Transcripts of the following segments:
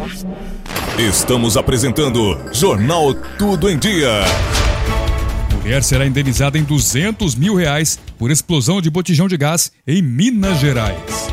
Estamos apresentando Jornal Tudo em Dia. Mulher será indenizada em R$200 mil por explosão de botijão de gás em Minas Gerais.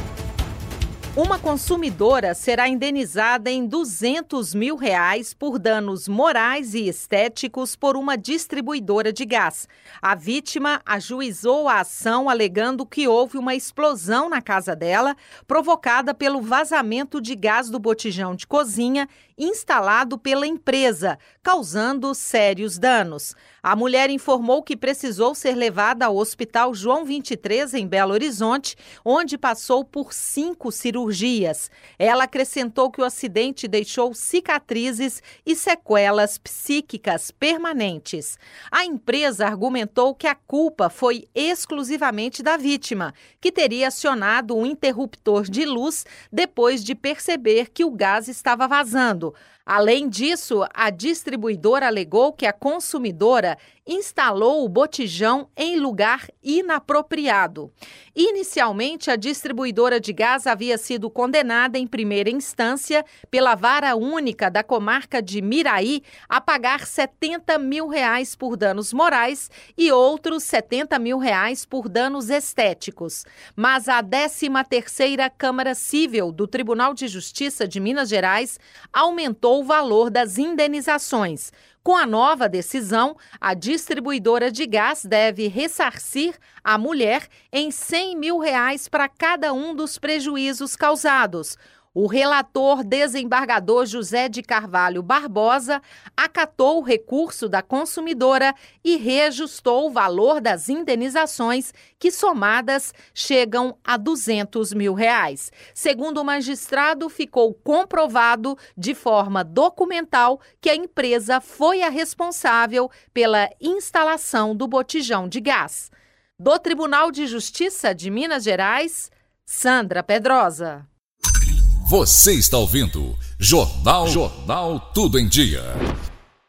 Uma consumidora será indenizada em R$200 mil por danos morais e estéticos por uma distribuidora de gás. A vítima ajuizou a ação alegando que houve uma explosão na casa dela, provocada pelo vazamento de gás do botijão de cozinha instalado pela empresa, causando sérios danos. A mulher informou que precisou ser levada ao Hospital João 23, em Belo Horizonte, onde passou por 5 cirurgias. Ela acrescentou que o acidente deixou cicatrizes e sequelas psíquicas permanentes. A empresa argumentou que a culpa foi exclusivamente da vítima, que teria acionado um interruptor de luz depois de perceber que o gás estava vazando. Além disso, a distribuidora alegou que a consumidora instalou o botijão em lugar inapropriado. Inicialmente, a distribuidora de gás havia sido condenada em primeira instância pela Vara Única da Comarca de Miraí a pagar R$70 mil por danos morais e outros R$70 mil por danos estéticos. Mas a 13ª Câmara Cível do Tribunal de Justiça de Minas Gerais aumentou o valor das indenizações. Com a nova decisão, a distribuidora de gás deve ressarcir a mulher em R$100 mil para cada um dos prejuízos causados. O relator desembargador José de Carvalho Barbosa acatou o recurso da consumidora e reajustou o valor das indenizações, que somadas chegam a R$200 mil. Segundo o magistrado, ficou comprovado de forma documental que a empresa foi a responsável pela instalação do botijão de gás. Do Tribunal de Justiça de Minas Gerais, Pedrosa. Você está ouvindo Jornal Tudo em Dia.